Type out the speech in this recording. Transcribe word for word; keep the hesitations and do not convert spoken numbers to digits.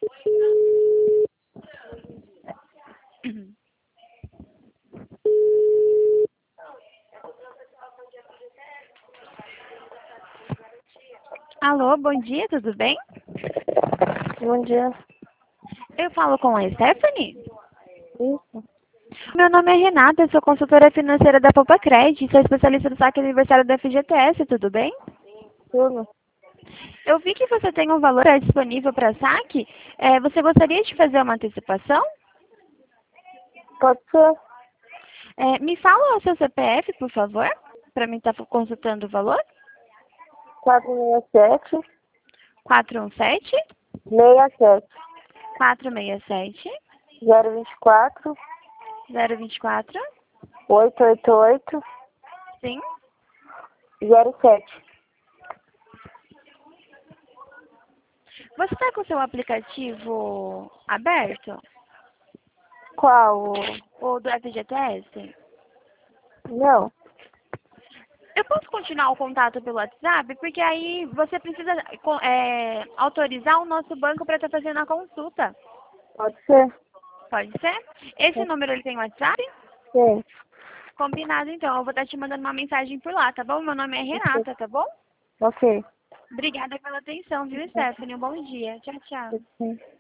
Alô, bom dia, tudo bem? Bom dia. Eu falo com a Stephanie? Isso. Meu nome é Renata, eu sou consultora financeira da Popacred e sou especialista no saque aniversário da F G T S, tudo bem? Tudo. Eu vi que você tem um valor disponível para saque. É, você gostaria de fazer uma antecipação? Pode ser. É, me fala o seu C P F, por favor, para mim estar consultando o valor. quatro seis sete, quatro um sete, seis sete, quatro seis sete, zero dois quatro, zero dois quatro, oito oito oito, sim. zero sete. Você está com o seu aplicativo aberto? Qual? Ou do F G T S? Não. Eu posso continuar o contato pelo WhatsApp? Porque aí você precisa é, autorizar o nosso banco para estar fazendo a consulta. Pode ser. Pode ser? Esse número ele tem WhatsApp? Sim. Combinado, então. Eu vou estar te mandando uma mensagem por lá, tá bom? Meu nome é Renata, tá bom? Ok. Obrigada pela atenção, viu, Stephanie? Um bom dia. Tchau, tchau. Sim.